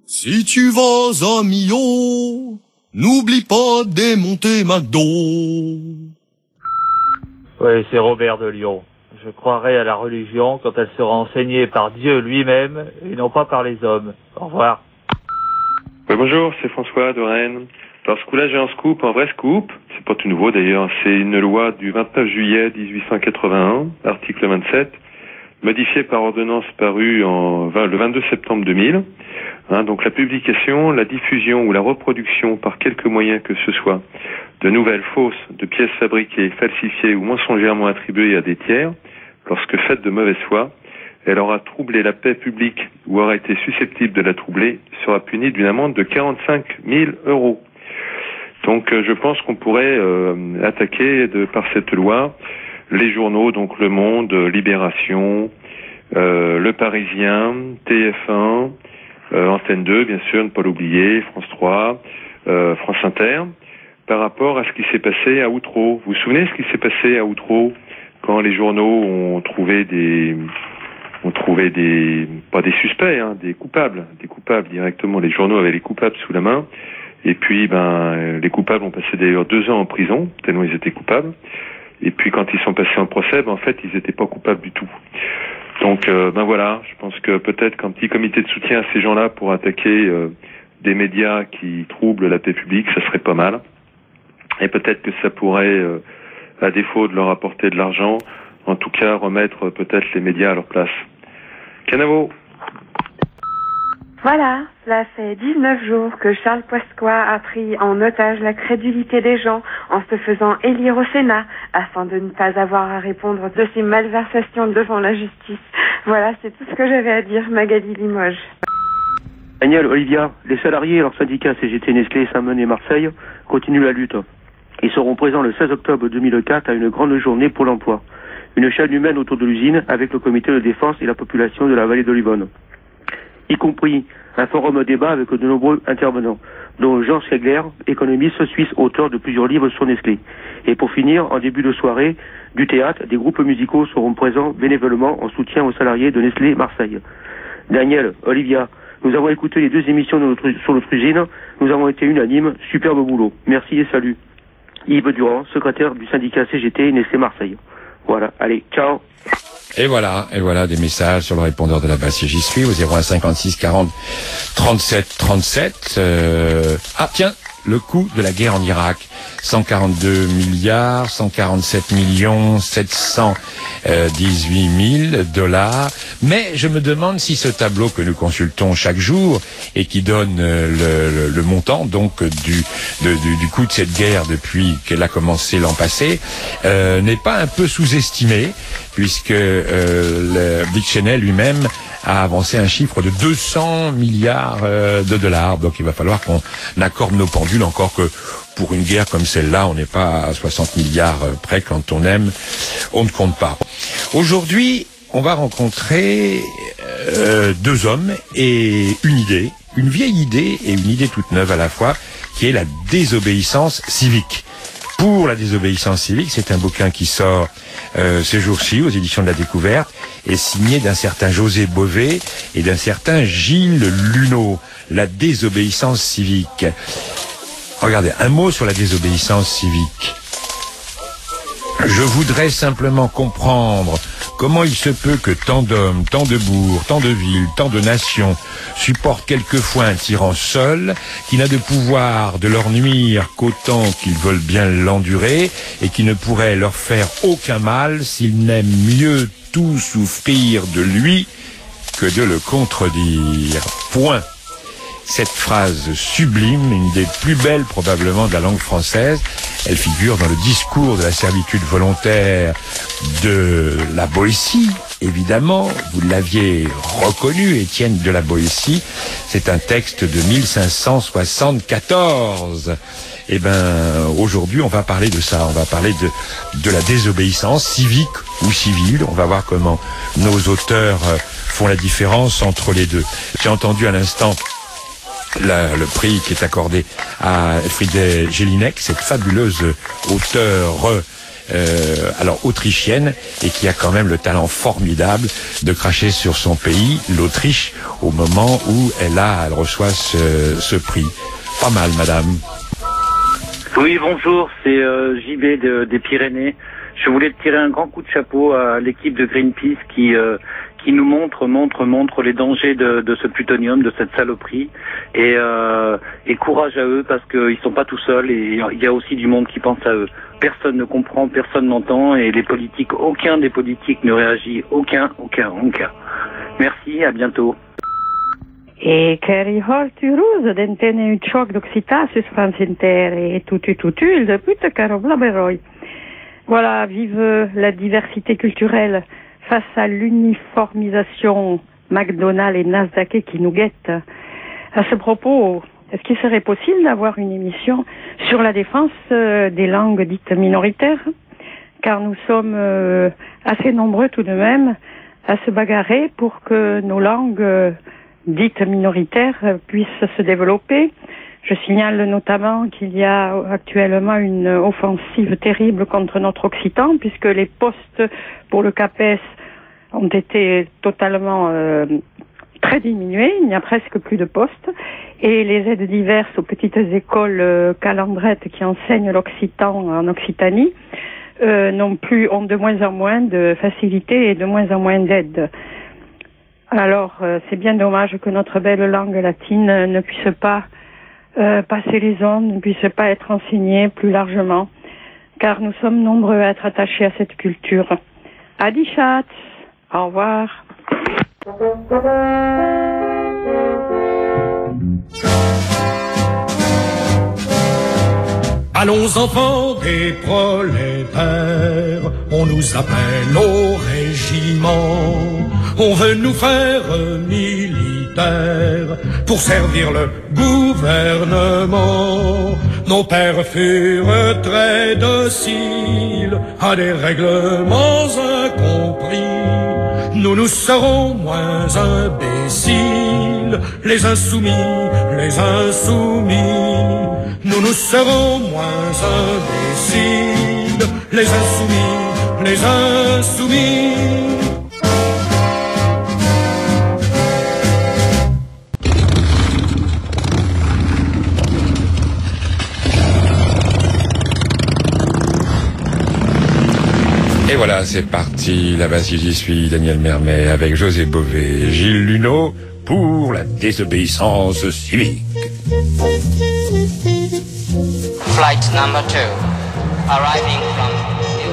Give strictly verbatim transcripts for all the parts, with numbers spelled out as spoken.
Si tu vas à Millau, n'oublie pas de démonter McDo. Oui, c'est Robert de Lyon. Je croirai à la religion quand elle sera enseignée par Dieu lui-même et non pas par les hommes. Au revoir. Oui, bonjour, c'est François de Rennes. Alors, ce coup-là, j'ai un scoop, un vrai scoop. C'est pas tout nouveau d'ailleurs. C'est une loi du vingt-neuf juillet mille huit cent quatre-vingt-un, article vingt-sept, modifiée par ordonnance parue en le vingt-deux septembre deux mille. Hein, donc la publication, la diffusion ou la reproduction par quelque moyen que ce soit de nouvelles fausses, de pièces fabriquées, falsifiées ou mensongèrement attribuées à des tiers, lorsque faites de mauvaise foi, elle aura troublé la paix publique ou aura été susceptible de la troubler, sera punie d'une amende de quarante-cinq mille euros. Donc euh, je pense qu'on pourrait euh, attaquer de, par cette loi les journaux, donc Le Monde, Libération, euh, Le Parisien, T F un, euh, Antenne deux, bien sûr, ne pas l'oublier, France trois, euh, France Inter, par rapport à ce qui s'est passé à Outreau. Vous vous souvenez ce qui s'est passé à Outreau quand les journaux ont trouvé des... ont trouvé des... pas des suspects, hein, des coupables, des coupables directement. Les journaux avaient les coupables sous la main. Et puis, ben, les coupables ont passé d'ailleurs deux ans en prison, tellement ils étaient coupables. Et puis, quand ils sont passés en procès, ben, en fait, ils n'étaient pas coupables du tout. Donc, euh, ben voilà, je pense que peut-être qu'un petit comité de soutien à ces gens-là pour attaquer euh, des médias qui troublent la paix publique, ça serait pas mal. Et peut-être que ça pourrait, euh, à défaut de leur apporter de l'argent, en tout cas remettre peut-être les médias à leur place. Canavo. Voilà, cela fait dix-neuf jours que Charles Poiscois a pris en otage la crédulité des gens en se faisant élire au Sénat afin de ne pas avoir à répondre de ses malversations devant la justice. Voilà, c'est tout ce que j'avais à dire, Magali Limoges. Daniel, Olivia, les salariés et leurs syndicats C G T, Nestlé, Saint-Meun et Marseille continuent la lutte. Ils seront présents le seize octobre deux mille quatre à une grande journée pour l'emploi. Une chaîne humaine autour de l'usine avec le comité de défense et la population de la vallée de l'Yonne. Y compris un forum débat avec de nombreux intervenants, dont Jean Schegler, économiste suisse, auteur de plusieurs livres sur Nestlé. Et pour finir, en début de soirée, du théâtre, des groupes musicaux seront présents bénévolement en soutien aux salariés de Nestlé Marseille. Daniel, Olivia, nous avons écouté les deux émissions de notre, sur notre usine, nous avons été unanimes, superbe boulot. Merci et salut. Yves Durand, secrétaire du syndicat C G T Nestlé Marseille. Voilà, allez, ciao. Et voilà, et voilà des messages sur le répondeur de la base J'y suis au zéro un cinquante-six quarante trente-sept trente-sept. Euh... Ah tiens, le coût de la guerre en Irak, cent quarante-deux milliards, cent quarante-sept millions, sept cent dix-huit mille dollars. Mais je me demande si ce tableau que nous consultons chaque jour et qui donne le, le, le montant donc du, de, du, du coût de cette guerre depuis qu'elle a commencé l'an passé euh, n'est pas un peu sous-estimé, puisque euh, le Dick Cheney lui-même a avancé un chiffre de deux cents milliards euh, de dollars. Donc il va falloir qu'on accorde nos pendules, encore que pour une guerre comme celle-là, on n'est pas à soixante milliards près. Quand on aime, on ne compte pas. Aujourd'hui, on va rencontrer euh, deux hommes et une idée, une vieille idée et une idée toute neuve à la fois, qui est la désobéissance civique. Pour la désobéissance civique, c'est un bouquin qui sort euh, ces jours-ci aux éditions de la Découverte et signé d'un certain José Bové et d'un certain Gilles Luneau. La désobéissance civique. Regardez, un mot sur la désobéissance civique. Je voudrais simplement comprendre comment il se peut que tant d'hommes, tant de bourgs, tant de villes, tant de nations supportent quelquefois un tyran seul, qui n'a de pouvoir de leur nuire qu'autant qu'ils veulent bien l'endurer, et qui ne pourrait leur faire aucun mal s'ils n'aiment mieux tout souffrir de lui que de le contredire. Point. Cette phrase sublime, une des plus belles probablement de la langue française, elle figure dans le discours de la servitude volontaire de la Boétie, évidemment. Vous l'aviez reconnu, Étienne de la Boétie. C'est un texte de mille cinq cent soixante-quatorze. Eh ben, aujourd'hui, on va parler de ça. On va parler de, de la désobéissance civique ou civile. On va voir comment nos auteurs font la différence entre les deux. J'ai entendu à l'instant La, le prix qui est accordé à Elfriede Jelinek, cette fabuleuse auteure euh, alors autrichienne, et qui a quand même le talent formidable de cracher sur son pays, l'Autriche, au moment où elle a, elle reçoit ce, ce prix. Pas mal, madame. Oui, bonjour, c'est euh, J B de, des Pyrénées. Je voulais tirer un grand coup de chapeau à l'équipe de Greenpeace qui euh, qui nous montre, montre, montre les dangers de, de ce plutonium, de cette saloperie. Et, euh, et courage à eux parce qu'ils sont pas tout seuls et il y a aussi du monde qui pense à eux. Personne ne comprend, personne n'entend et les politiques, aucun des politiques ne réagit, aucun, aucun, aucun. Merci, à bientôt. E che riholturoso d'entene un choc d'occita sus France Inter et tout tout tout il de pute caro blaberoi. Voilà, vive la diversité culturelle face à l'uniformisation McDonald's et Nasdaq qui nous guette. À ce propos, est-ce qu'il serait possible d'avoir une émission sur la défense euh, des langues dites minoritaires? Car nous sommes euh, assez nombreux tout de même à se bagarrer pour que nos langues euh, dites minoritaires euh, puissent se développer. Je signale notamment qu'il y a actuellement une offensive terrible contre notre occitan, puisque les postes pour le CAPES ont été totalement euh, très diminués, il n'y a presque plus de postes, et les aides diverses aux petites écoles euh, calandrettes qui enseignent l'occitan en Occitanie euh, non plus ont de moins en moins de facilités et de moins en moins d'aides. Alors, euh, c'est bien dommage que notre belle langue latine ne puisse pas Euh, passer les ondes, ne puisse pas être enseigné plus largement, car nous sommes nombreux à être attachés à cette culture. Adi Schatz, au revoir. Allons enfants des prolétaires, on nous appelle au régiment, on veut nous faire militaires pour servir le gouvernement. Nos pères furent très dociles à des règlements incompris. Nous nous serons moins imbéciles, les insoumis, les insoumis. Nous nous serons moins imbéciles, les insoumis, les insoumis. Et voilà, c'est parti. Là-bas, si j'y suis, Daniel Mermet avec José Bové, Gilles Luneau pour la désobéissance civique. Flight number two, arriving from New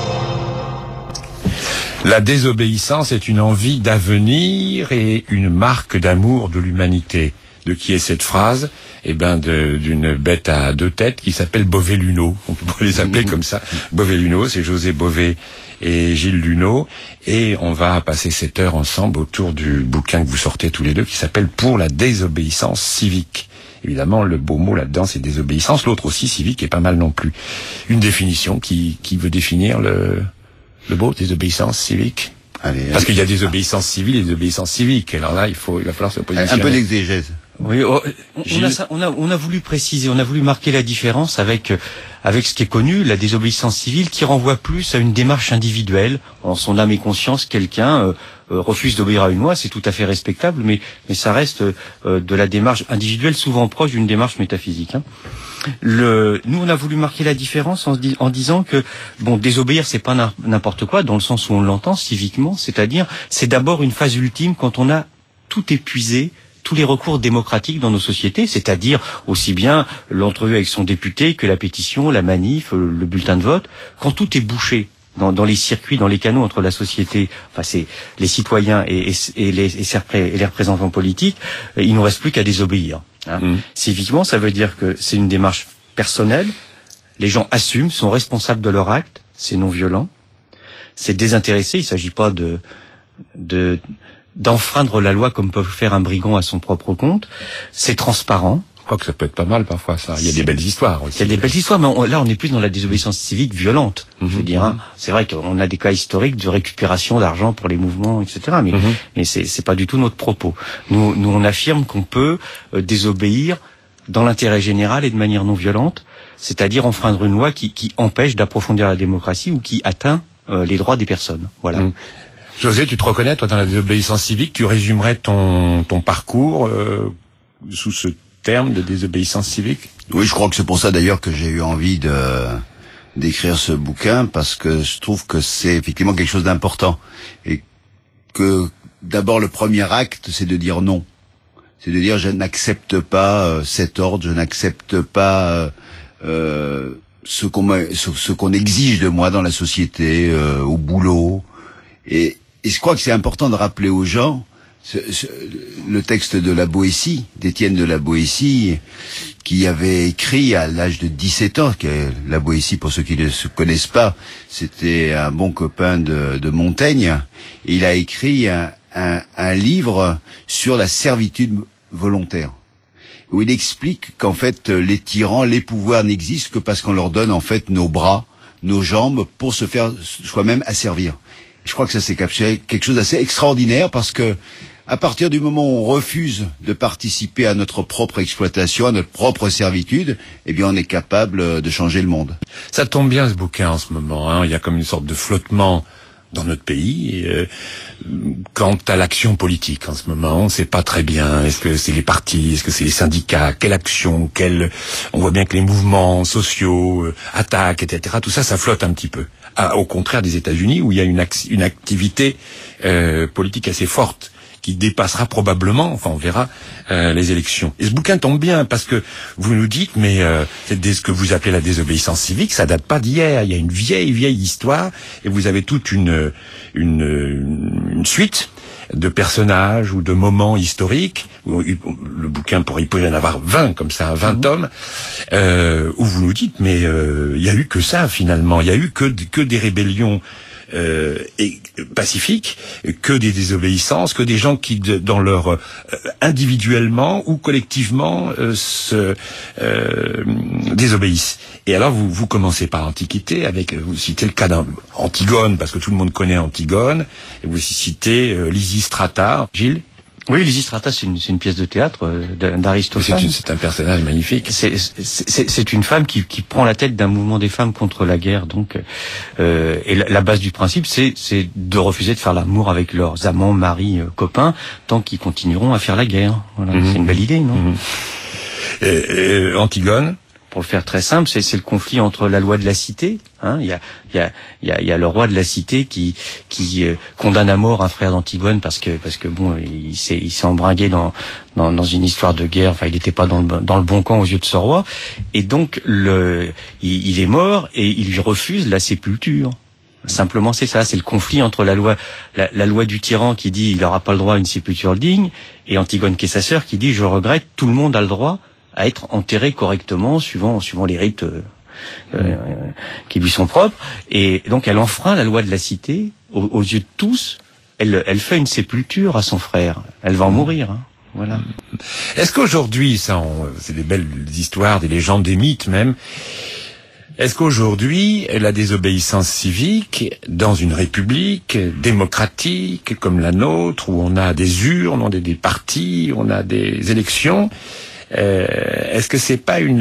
York. La désobéissance est une envie d'avenir et une marque d'amour de l'humanité. De qui est cette phrase? Eh ben, d'une bête à deux têtes qui s'appelle Bové-Luneau. On peut les appeler comme ça. Bové-Luneau, c'est José Bové et Gilles Luneau. Et on va passer cette heure ensemble autour du bouquin que vous sortez tous les deux qui s'appelle Pour la désobéissance civique. Évidemment, le beau mot là-dedans, c'est désobéissance. L'autre aussi, civique, est pas mal non plus. Une définition qui, qui veut définir le, le beau désobéissance civique. Allez, Parce qu'il y a des obéissances civiles et des obéissances civiques. Alors là, il faut, il va falloir se positionner. Un peu d'exégèse. Oui, oh, on, a, on, a, on a voulu préciser, on a voulu marquer la différence avec avec ce qui est connu, la désobéissance civile, qui renvoie plus à une démarche individuelle. En son âme et conscience, quelqu'un euh, euh, refuse d'obéir à une loi, c'est tout à fait respectable, mais mais ça reste euh, de la démarche individuelle, souvent proche d'une démarche métaphysique. Hein. Le, nous, on a voulu marquer la différence en, se dis, en disant que bon, désobéir, c'est pas n'importe quoi, dans le sens où on l'entend civiquement, c'est-à-dire c'est d'abord une phase ultime quand on a tout épuisé. Tous les recours démocratiques dans nos sociétés, c'est-à-dire aussi bien l'entrevue avec son député que la pétition, la manif, le bulletin de vote, quand tout est bouché dans, dans les circuits, dans les canaux entre la société, enfin c'est les citoyens et, et, et, les, et, et les représentants politiques, il ne reste plus qu'à désobéir. Hein. Mmh. Civiquement, ça veut dire que c'est une démarche personnelle, les gens assument, sont responsables de leur acte, c'est non violent, c'est désintéressé, il ne s'agit pas de... de d'enfreindre la loi comme peut faire un brigand à son propre compte. C'est transparent. Je crois que ça peut être pas mal parfois, ça. Il y a des belles histoires aussi. Il y a des belles histoires, mais on, là, on est plus dans la désobéissance civique violente. Mm-hmm. Je veux dire, hein. C'est vrai qu'on a des cas historiques de récupération d'argent pour les mouvements, et cetera. Mais, mm-hmm. mais c'est, c'est pas du tout notre propos. Nous, nous, on affirme qu'on peut euh, désobéir dans l'intérêt général et de manière non violente, c'est-à-dire enfreindre une loi qui, qui empêche d'approfondir la démocratie ou qui atteint euh, les droits des personnes. Voilà. Mmh. José, tu te reconnais, toi, dans la désobéissance civique, tu résumerais ton, ton parcours euh, sous ce terme de désobéissance civique? Oui, je crois que c'est pour ça d'ailleurs que j'ai eu envie de d'écrire ce bouquin, parce que je trouve que c'est effectivement quelque chose d'important. Et que d'abord le premier acte, c'est de dire non. C'est de dire je n'accepte pas euh, cet ordre, je n'accepte pas euh, euh, ce qu'on me, ce, ce qu'on exige de moi dans la société, euh, au boulot. Et Et je crois que c'est important de rappeler aux gens ce, ce, le texte de la Boétie, d'Étienne de la Boétie, qui avait écrit à l'âge de dix-sept ans, que la Boétie, pour ceux qui ne se connaissent pas, c'était un bon copain de, de Montaigne, et il a écrit un, un, un livre sur la servitude volontaire, où il explique qu'en fait les tyrans, les pouvoirs n'existent que parce qu'on leur donne en fait nos bras, nos jambes, pour se faire soi-même asservir. Je crois que ça c'est quelque chose d'assez extraordinaire, parce que à partir du moment où on refuse de participer à notre propre exploitation, à notre propre servitude, eh bien on est capable de changer le monde. Ça tombe bien ce bouquin en ce moment, hein. Il y a comme une sorte de flottement dans notre pays euh, quant à l'action politique en ce moment. On ne sait pas très bien, est-ce que c'est les partis, est-ce que c'est les syndicats, quelle action, quelle... On voit bien que les mouvements sociaux euh, attaquent, et cetera. Tout ça, ça flotte un petit peu. Ah, au contraire des États-Unis, où il y a une, une activité euh, politique assez forte, qui dépassera probablement, enfin on verra, euh, les élections. Et ce bouquin tombe bien, parce que vous nous dites, mais euh, c'est ce que vous appelez la désobéissance civique, ça date pas d'hier, il y a une vieille, vieille histoire, et vous avez toute une, une, une suite de personnages ou de moments historiques. Le bouquin, pour, il pourrait y en avoir vingt comme ça, vingt mmh. tomes, euh, où vous nous dites, mais euh, il y a eu que ça finalement, il y a eu que, que des rébellions Euh, et pacifiques, que des désobéissances, que des gens qui, de, dans leur euh, individuellement ou collectivement, euh, se euh, désobéissent. Et alors vous vous commencez par l'Antiquité, avec vous citez le cas d'Antigone, parce que tout le monde connaît Antigone, et vous citez euh, Lysistrata. Gilles? Oui, Lysistrata, c'est une, c'est une pièce de théâtre euh, d'Aristophane. C'est un personnage magnifique. C'est, c'est, c'est une femme qui, qui prend la tête d'un mouvement des femmes contre la guerre. Donc, euh, et la, la base du principe, c'est, c'est de refuser de faire l'amour avec leurs amants, maris, euh, copains, tant qu'ils continueront à faire la guerre. Voilà, mmh. C'est une belle idée, non? Mmh. Et, et, Antigone? Pour le faire très simple, c'est, c'est le conflit entre la loi de la cité. Hein, il y a, il y a, il y a, il y a le roi de la cité qui, qui euh, condamne à mort un frère d'Antigone parce que, parce que bon, il s'est, il s'est embringué dans, dans, dans une histoire de guerre. Enfin, il n'était pas dans le, dans le bon camp aux yeux de ce roi. Et donc, le, il, il est mort et il lui refuse la sépulture. Simplement, c'est ça. C'est le conflit entre la loi, la, la loi du tyran qui dit il n'aura pas le droit à une sépulture digne, et Antigone qui est sa sœur qui dit je regrette, tout le monde a le droit à être enterré correctement, suivant, suivant les rites euh, euh, qui lui sont propres. Et donc elle enfreint la loi de la cité aux, aux yeux de tous. Elle, elle fait une sépulture à son frère. Elle va en mourir. Hein. Voilà. Est-ce qu'aujourd'hui, ça, on, c'est des belles histoires, des légendes, des mythes même. Est-ce qu'aujourd'hui, la désobéissance civique, dans une république démocratique comme la nôtre, où on a des urnes, on a des partis, on a des élections, Euh, est-ce que c'est pas une,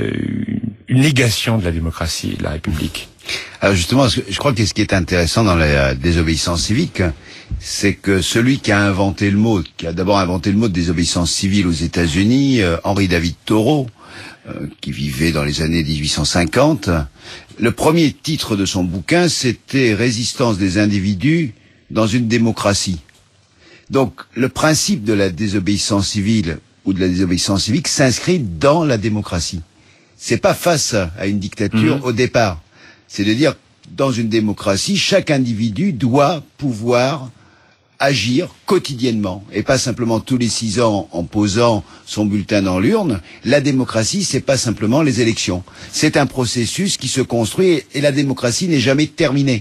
une négation de la démocratie, de la République? Alors justement, je crois que ce qui est intéressant dans la désobéissance civique, c'est que celui qui a inventé le mot, qui a d'abord inventé le mot de désobéissance civile aux États-Unis, euh, Henry David Thoreau, euh, qui vivait dans les années dix-huit cent cinquante, le premier titre de son bouquin, c'était Résistance des individus dans une démocratie. Donc, le principe de la désobéissance civile ou de la désobéissance civique s'inscrit dans la démocratie. C'est pas face à une dictature mmh. au départ. C'est de dire, dans une démocratie, chaque individu doit pouvoir agir quotidiennement, et pas simplement tous les six ans en posant son bulletin dans l'urne. La démocratie, c'est pas simplement les élections. C'est un processus qui se construit, et la démocratie n'est jamais terminée.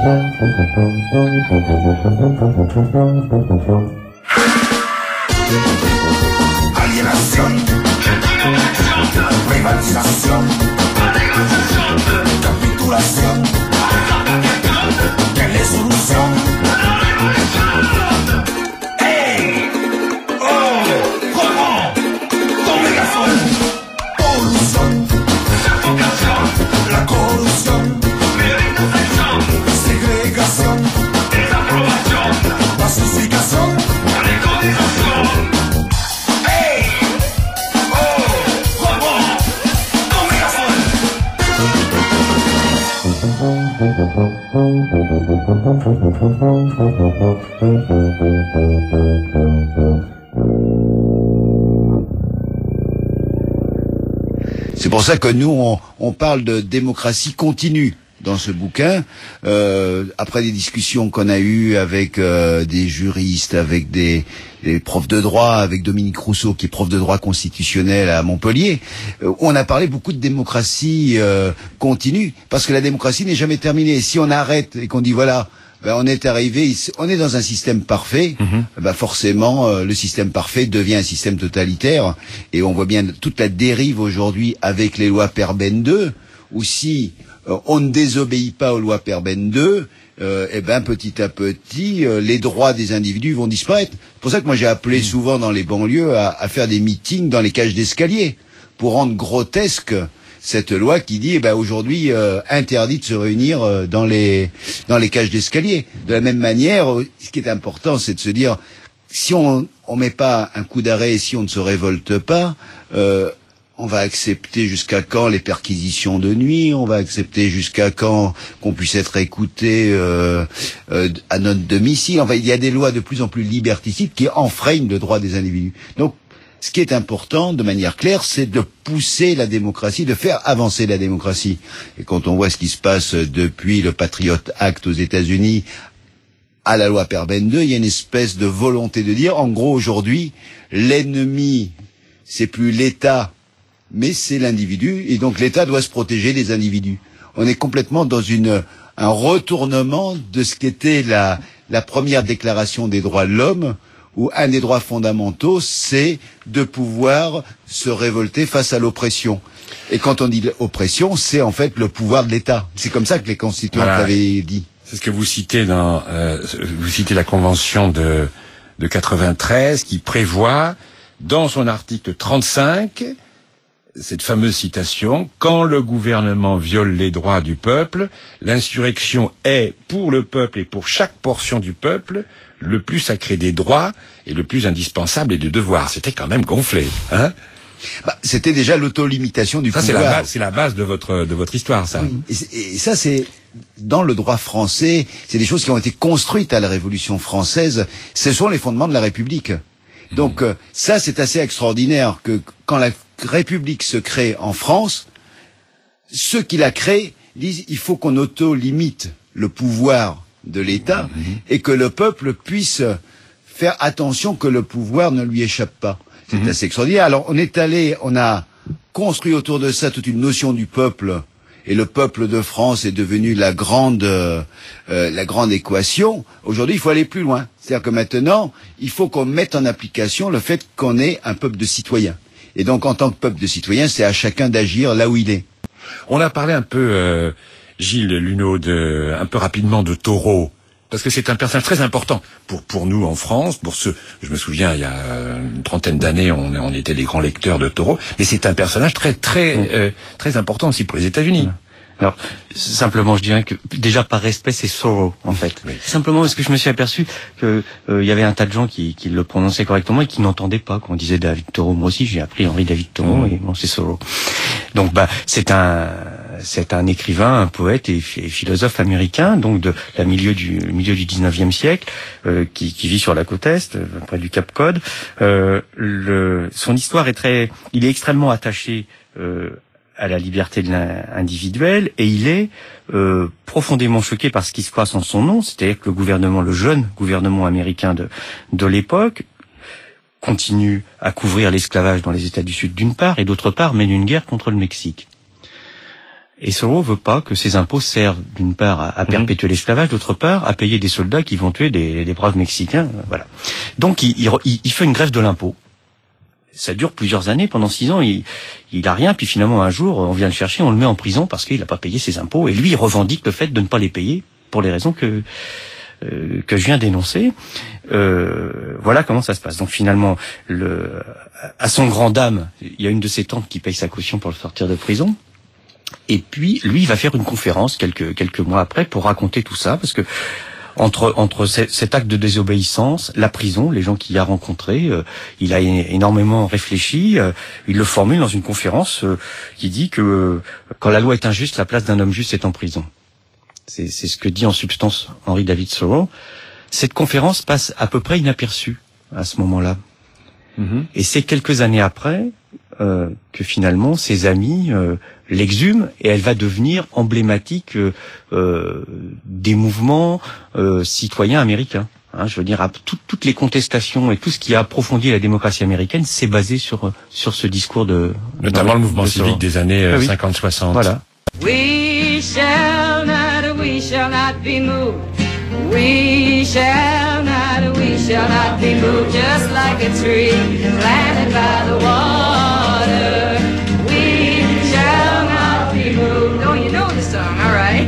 Alienación, privatización, capitulación, ¿qué es solución? ¡Hey! ¡Oh! ¿Cómo? ¡Dominación! C'est pour ça que nous, on, on parle de démocratie continue dans ce bouquin, euh, après des discussions qu'on a eues avec euh, des juristes, avec des, des profs de droit, avec Dominique Rousseau, qui est prof de droit constitutionnel à Montpellier, euh, on a parlé beaucoup de démocratie euh, continue, parce que la démocratie n'est jamais terminée. Si on arrête et qu'on dit voilà, ben on est arrivé, on est dans un système parfait, mmh. ben forcément euh, le système parfait devient un système totalitaire, et on voit bien toute la dérive aujourd'hui avec les lois Perben deux, où si euh, on ne désobéit pas aux lois Perben deux, euh, et ben petit à petit euh, les droits des individus vont disparaître. C'est pour ça que moi j'ai appelé mmh. souvent dans les banlieues à, à faire des meetings dans les cages d'escalier pour rendre grotesque cette loi qui dit, eh ben aujourd'hui euh, interdit de se réunir euh, dans les dans les cages d'escalier. De la même manière, ce qui est important, c'est de se dire, si on on met pas un coup d'arrêt, et si on ne se révolte pas, euh, on va accepter jusqu'à quand les perquisitions de nuit, on va accepter jusqu'à quand qu'on puisse être écouté euh, euh, à notre domicile. Enfin, il y a des lois de plus en plus liberticides qui enfreignent le droit des individus. Donc, ce qui est important, de manière claire, c'est de pousser la démocratie, de faire avancer la démocratie. Et quand on voit ce qui se passe depuis le Patriot Act aux États-Unis à la loi Perben deux, il y a une espèce de volonté de dire, en gros, aujourd'hui, l'ennemi, c'est plus l'État, mais c'est l'individu, et donc l'État doit se protéger des individus. On est complètement dans une un retournement de ce qu'était la, la première déclaration des droits de l'homme, où un des droits fondamentaux, c'est de pouvoir se révolter face à l'oppression. Et quand on dit oppression, c'est en fait le pouvoir de l'État. C'est comme ça que les constituants voilà. l'avaient dit. C'est ce que vous citez dans, euh, vous citez la Convention de, de quatre-vingt-treize qui prévoit, dans son article trente-cinq, cette fameuse citation, « Quand le gouvernement viole les droits du peuple, l'insurrection est, pour le peuple et pour chaque portion du peuple, le plus sacré des droits et le plus indispensable des devoirs. » C'était quand même gonflé, hein? Bah, c'était déjà l'autolimitation du ça, pouvoir. Ça, c'est la base de votre, de votre histoire, ça. Oui. Et, et ça, c'est, dans le droit français, c'est des choses qui ont été construites à la Révolution française. Ce sont les fondements de la République. Donc, mmh. euh, ça, c'est assez extraordinaire que, quand la République se crée en France, ceux qui la créent disent il faut qu'on auto-limite le pouvoir de l'État mmh. et que le peuple puisse faire attention que le pouvoir ne lui échappe pas. C'est mmh. assez extraordinaire. Alors on est allé, on a construit autour de ça toute une notion du peuple, et le peuple de France est devenu la grande, euh, la grande équation. Aujourd'hui, il faut aller plus loin. C'est-à-dire que maintenant, il faut qu'on mette en application le fait qu'on est un peuple de citoyens. Et donc, en tant que peuple de citoyens, c'est à chacun d'agir là où il est. On a parlé un peu, euh, Gilles Luneau, de, un peu rapidement de Thoreau, parce que c'est un personnage très important pour pour nous en France. Pour ceux, je me souviens, il y a une trentaine d'années, on, on était des grands lecteurs de Thoreau, mais c'est un personnage très très euh, très important aussi pour les États-Unis. Alors, simplement, je dirais que, déjà, par respect, c'est Thoreau, en fait. Oui. Simplement parce que je me suis aperçu que euh, y avait un tas de gens qui, qui le prononçaient correctement et qui n'entendaient pas quand on disait David Thoreau. Moi aussi, j'ai appris Henri David Thoreau, mmh. et bon, c'est Thoreau. Donc, bah, c'est un, c'est un écrivain, un poète et, et philosophe américain, donc de la milieu du milieu du dix-neuvième siècle, euh, qui, qui vit sur la côte est, euh, près du Cap Cod. Euh, le, son histoire est très, il est extrêmement attaché euh, à la liberté de l'individuel, et il est euh, profondément choqué par ce qui se passe en son nom, c'est-à-dire que le gouvernement, le jeune gouvernement américain de, de l'époque, continue à couvrir l'esclavage dans les États du Sud d'une part, et d'autre part mène une guerre contre le Mexique. Et Thoreau veut pas que ces impôts servent d'une part à, à perpétuer mmh. l'esclavage, d'autre part à payer des soldats qui vont tuer des, des braves Mexicains, voilà. Donc il, il, il fait une grève de l'impôt. Ça dure plusieurs années, pendant six ans, il, il a rien, puis finalement un jour, on vient le chercher, on le met en prison parce qu'il n'a pas payé ses impôts, et lui, il revendique le fait de ne pas les payer pour les raisons que euh, que je viens d'énoncer. Euh, voilà comment ça se passe. Donc finalement, le, à son grand dam, il y a une de ses tantes qui paye sa caution pour le sortir de prison, et puis lui, il va faire une conférence quelques quelques mois après pour raconter tout ça, parce que Entre, entre cet acte de désobéissance, la prison, les gens qu'il a rencontrés, euh, il a énormément réfléchi, euh, il le formule dans une conférence euh, qui dit que euh, quand la loi est injuste, la place d'un homme juste est en prison. C'est, c'est ce que dit en substance Henry David Thoreau. Cette conférence passe à peu près inaperçue à ce moment-là. Mm-hmm. Et c'est quelques années après euh, que finalement ses amis euh, l'exhument et elle va devenir emblématique euh, euh, des mouvements euh, citoyens américains. Hein, je veux dire, à tout, toutes les contestations et tout ce qui a approfondi la démocratie américaine, c'est basé sur sur ce discours de notamment le mouvement de civique des années euh, ah, oui. cinquante soixante. Voilà. We shall not, we shall not be moved. We shall not, we shall not be moved. Just like a tree planted by the water. We shall not be moved. Oh, you know the song, all right.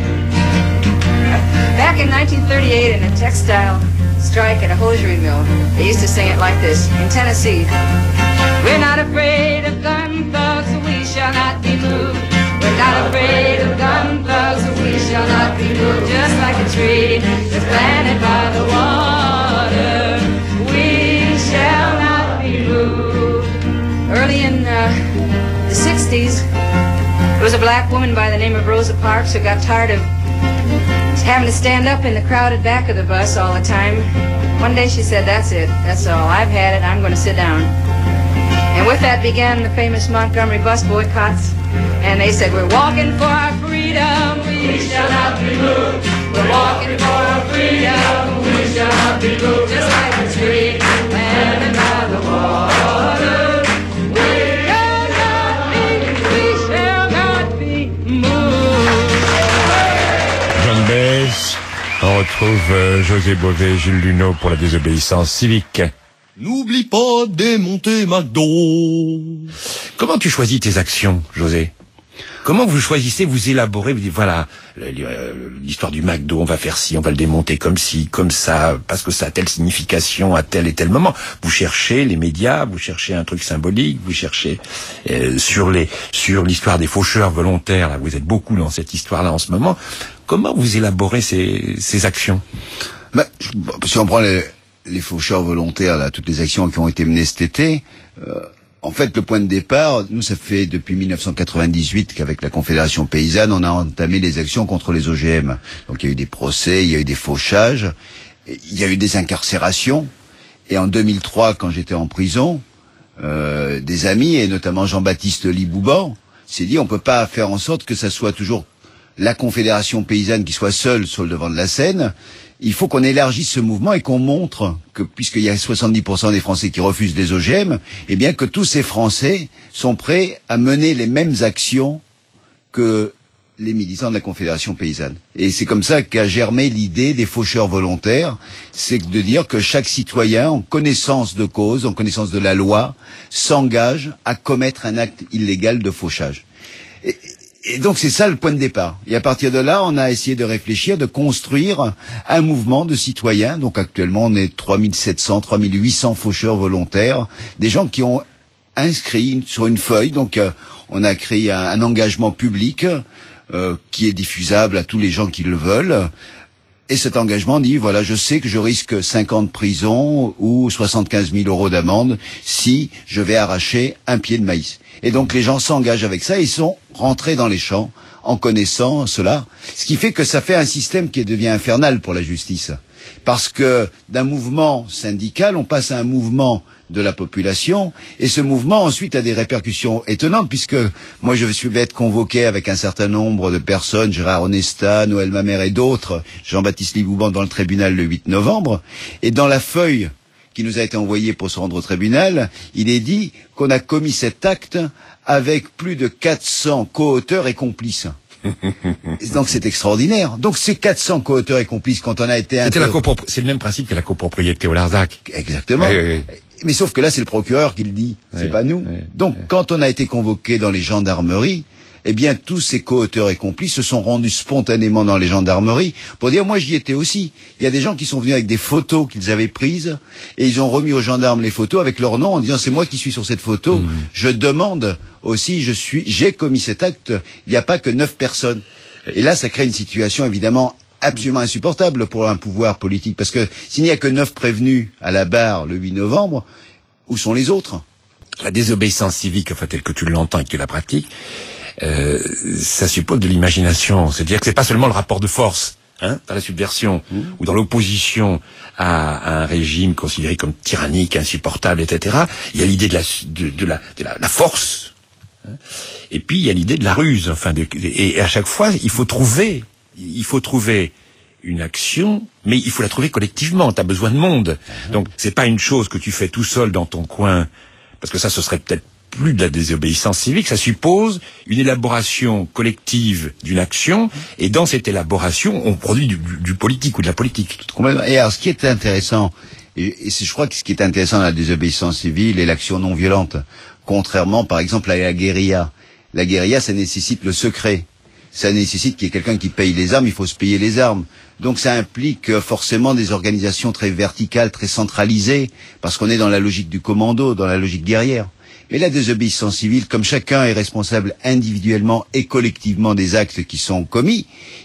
Back in nineteen thirty-eight, in a textile strike at a hosiery mill, they used to sing it like this in Tennessee. We're not afraid of gun thugs, we shall not be moved. We're not afraid of gun thugs, we shall not be moved. Just like a tree that's planted by the water, we shall not be moved. Early in uh, the sixties, there was a black woman by the name of Rosa Parks who got tired of having to stand up in the crowded back of the bus all the time. One day she said, that's it, that's all, I've had it, I'm going to sit down. And with that began the famous Montgomery bus boycotts. And they said, we're walking for our freedom, we shall not be moved. We're walking for our freedom, we shall not be moved. Just like a tree planted by the water. We shall not be, we shall not be moved. John Baez, on retrouve euh, José Bové, Gilles Luneau pour la désobéissance civique. N'oublie pas de démonter McDo. Comment tu choisis tes actions, José? Comment vous choisissez, vous élaborez, vous dites, voilà, l'histoire du McDo, on va faire ci, on va le démonter comme ci, comme ça, parce que ça a telle signification à tel et tel moment. Vous cherchez les médias, vous cherchez un truc symbolique, vous cherchez euh, sur les sur l'histoire des faucheurs volontaires, là, vous êtes beaucoup dans cette histoire-là en ce moment. Comment vous élaborez ces, ces actions? Bah, si on prend les, les faucheurs volontaires, là, toutes les actions qui ont été menées cet été, euh, en fait, le point de départ, nous, ça fait depuis mille neuf cent quatre-vingt-dix-huit qu'avec la Confédération Paysanne, on a entamé les actions contre les O G M. Donc, il y a eu des procès, il y a eu des fauchages, il y a eu des incarcérations. Et en deux mille trois, quand j'étais en prison, euh, des amis, et notamment Jean-Baptiste Libouban, s'est dit, on peut pas faire en sorte que ça soit toujours la Confédération Paysanne qui soit seule sur le devant de la scène. Il faut qu'on élargisse ce mouvement et qu'on montre que, puisqu'il y a soixante-dix pour cent des Français qui refusent les O G M, eh bien que tous ces Français sont prêts à mener les mêmes actions que les militants de la Confédération Paysanne. Et c'est comme ça qu'a germé l'idée des faucheurs volontaires, c'est de dire que chaque citoyen, en connaissance de cause, en connaissance de la loi, s'engage à commettre un acte illégal de fauchage. Et, Et donc c'est ça le point de départ. Et à partir de là, on a essayé de réfléchir, de construire un mouvement de citoyens. Donc actuellement, on est trois mille sept cents, trois mille huit cents faucheurs volontaires, des gens qui ont inscrit sur une feuille. Donc euh, on a créé un, un engagement public euh, qui est diffusable à tous les gens qui le veulent. Et cet engagement dit, voilà, je sais que je risque cinq ans de prison ou soixante-quinze mille euros d'amende si je vais arracher un pied de maïs. Et donc les gens s'engagent avec ça, ils sont rentrés dans les champs en connaissant cela. Ce qui fait que ça fait un système qui devient infernal pour la justice. Parce que d'un mouvement syndical, on passe à un mouvement de la population, et ce mouvement ensuite a des répercussions étonnantes, puisque moi je vais être convoqué avec un certain nombre de personnes, Gérard Onesta, Noël Mamère et d'autres, Jean-Baptiste Libouban dans le tribunal le huit novembre, et dans la feuille qui nous a été envoyée pour se rendre au tribunal, il est dit qu'on a commis cet acte avec plus de quatre cents co-auteurs et complices. Donc c'est extraordinaire. Donc ces quatre cents co-auteurs et complices, quand on a été... C'était la copropri... C'est le même principe que la copropriété au Larzac. Exactement. Oui, oui, oui. Mais sauf que là, c'est le procureur qui le dit, c'est oui, pas nous. Oui, Donc oui. Quand on a été convoqué dans les gendarmeries, eh bien tous ces co-auteurs et complices se sont rendus spontanément dans les gendarmeries pour dire, moi j'y étais aussi. Il y a des gens qui sont venus avec des photos qu'ils avaient prises et ils ont remis aux gendarmes les photos avec leur nom en disant, c'est moi qui suis sur cette photo. Mmh. Je demande aussi, je suis, j'ai commis cet acte. Il n'y a pas que neuf personnes. Et là, ça crée une situation évidemment absolument insupportable pour un pouvoir politique, parce que s'il n'y a que neuf prévenus à la barre le huit novembre, où sont les autres? La désobéissance civique, enfin telle que tu l'entends et que tu la pratiques, euh, ça suppose de l'imagination. C'est-à-dire que c'est pas seulement le rapport de force, hein, dans la subversion mmh. ou dans l'opposition à, à un régime considéré comme tyrannique, insupportable, et cetera. Il y a l'idée de la, de, de la, de la, la force, hein, et puis il y a l'idée de la ruse. Enfin, de, et à chaque fois, il faut trouver, il faut trouver une action, mais il faut la trouver collectivement. T'as besoin de monde. Mmh. Donc c'est pas une chose que tu fais tout seul dans ton coin, parce que ça, ce serait peut-être plus de la désobéissance civique. Ça suppose une élaboration collective d'une action, et dans cette élaboration, on produit du, du, du politique ou de la politique. Et alors, ce qui est intéressant, et, et c'est, je crois que ce qui est intéressant dans la désobéissance civile est l'action non violente, contrairement, par exemple, à la guérilla. La guérilla, ça nécessite le secret. Ça nécessite qu'il y ait quelqu'un qui paye les armes, il faut se payer les armes. Donc ça implique forcément des organisations très verticales, très centralisées, parce qu'on est dans la logique du commando, dans la logique guerrière. Mais la désobéissance civile, comme chacun est responsable individuellement et collectivement des actes qui sont commis,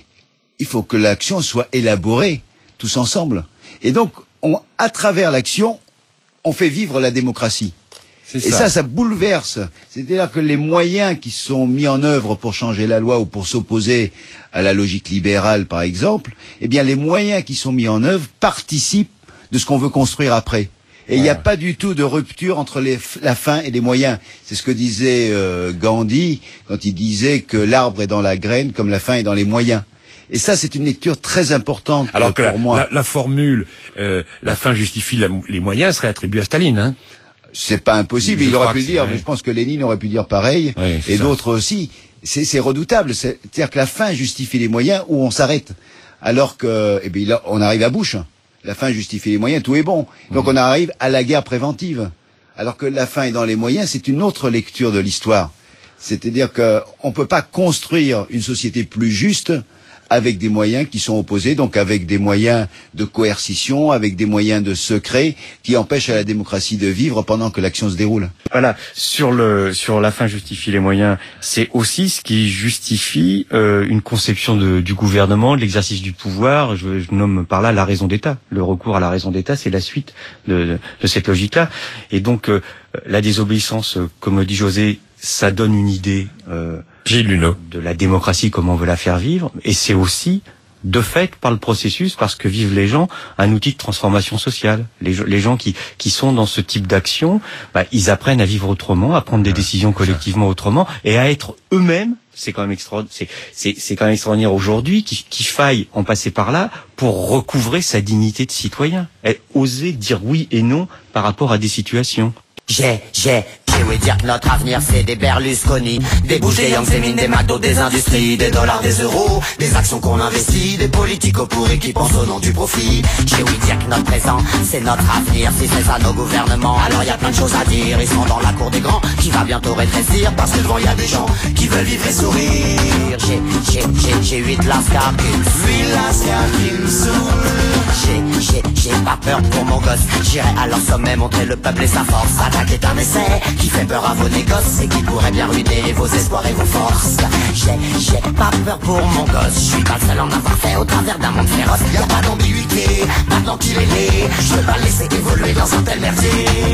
il faut que l'action soit élaborée tous ensemble. Et donc, on, à travers l'action, on fait vivre la démocratie. Et ça. ça, ça bouleverse. C'est-à-dire que les moyens qui sont mis en œuvre pour changer la loi ou pour s'opposer à la logique libérale, par exemple, eh bien, les moyens qui sont mis en œuvre participent de ce qu'on veut construire après. Et il n'y a pas du tout de rupture entre les, la fin et les moyens. C'est ce que disait euh, Gandhi quand il disait que l'arbre est dans la graine comme la fin est dans les moyens. Et ça, c'est une lecture très importante. Alors que pour la, moi. La, la formule euh, la fin justifie la, les moyens serait attribuée à Staline, hein. C'est pas impossible. Je il aurait pu le dire, mais je pense que Lénine aurait pu dire pareil, oui, et d'autres aussi. C'est, c'est redoutable. C'est-à-dire que la fin justifie les moyens où on s'arrête, alors que, eh bien, là, on arrive à Bush. La fin justifie les moyens, tout est bon. Donc mmh. on arrive à la guerre préventive. Alors que la fin est dans les moyens, c'est une autre lecture de l'histoire. C'est-à-dire qu'on ne peut pas construire une société plus juste avec des moyens qui sont opposés, donc avec des moyens de coercition, avec des moyens de secret qui empêchent à la démocratie de vivre pendant que l'action se déroule. Voilà, sur le sur la fin justifie les moyens, c'est aussi ce qui justifie euh, une conception de, du gouvernement, de l'exercice du pouvoir. Je, je nomme par là la raison d'État. Le recours à la raison d'État, c'est la suite de, de, de cette logique-là. Et donc euh, la désobéissance, comme le dit José, ça donne une idée euh, Gilles Luneau. de la démocratie, comment on veut la faire vivre, et c'est aussi, de fait, par le processus, parce que vivent les gens, un outil de transformation sociale. Les, les gens qui, qui sont dans ce type d'action, bah, ils apprennent à vivre autrement, à prendre des décisions collectivement autrement, et à être eux-mêmes. C'est quand même extraordinaire. C'est, c'est, c'est quand même extraordinaire aujourd'hui qu'il, qu'il faille en passer par là pour recouvrer sa dignité de citoyen, et oser dire oui et non par rapport à des situations. J'ai, j'ai, j'ai ouï dire que notre avenir c'est des Berlusconi, des bouches, des Yangs, des mines, des McDo, des industries, des dollars, des euros, des actions qu'on investit, des politiques pourris qui pensent au nom du profit. J'ai ouï dire que notre présent c'est notre avenir, si c'est ça nos gouvernements, alors y a plein de choses à dire. Ils sont dans la cour des grands, qui va bientôt rétrécir, parce que devant y a des gens qui veulent vivre et sourire. J'ai, j'ai, j'ai, j'ai huit lascars qui me fuient, lascars qui me saoulent. J'ai, j'ai, j'ai pas peur pour mon gosse, j'irai à leur sommet montrer le peuple et sa force. Attaque est un essai qui fait peur à vos négoces et qui pourrait bien ruiner vos espoirs et vos forces. J'ai, j'ai pas peur pour mon gosse, je suis pas le seul en avoir fait au travers d'un monde féroce. Y'a pas d'ambiguïté, maintenant qu'il est né, je veux pas le laisser évoluer dans un tel merdier.